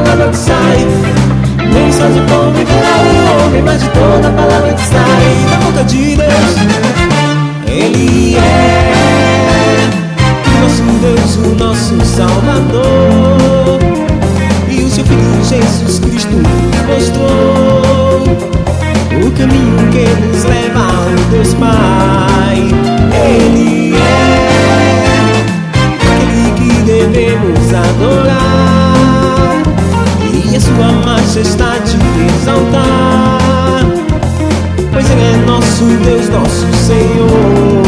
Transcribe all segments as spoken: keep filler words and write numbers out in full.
palavra que sai. Nem só de pão viverá o homem, mas de toda palavra que sai da boca de Deus. Ele é o nosso Deus, o nosso Salvador, e o seu Filho Jesus Cristo mostrou o caminho que nos leva ao Deus Pai. Ele é aquele que devemos adorar e a sua majestade exaltar, pois Ele é nosso Deus, nosso Senhor.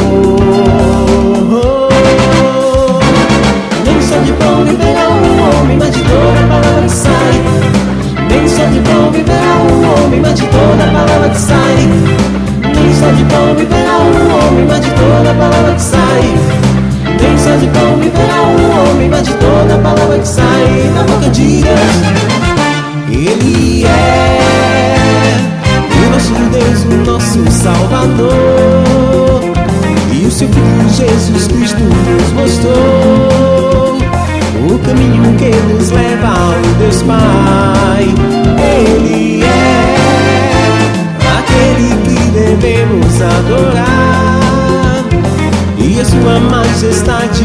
Nem só de pão viverá o homem, mas de toda palavra que sai. Nem só de pão viverá o homem, mas de toda palavra que sai. Nem só de pão viverá o homem, mas de toda palavra que sai. Nem só de pão viverá o homem, mas de toda palavra que sai da boca de Deus. Ele é o nosso Deus, o nosso Salvador, e o seu Filho Jesus Cristo nos mostrou o caminho que nos leva ao Deus Pai. Ele é aquele que devemos adorar e a sua majestade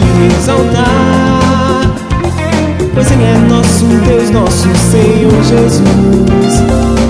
exaltar, pois Ele é nosso Deus, nosso Senhor Jesus.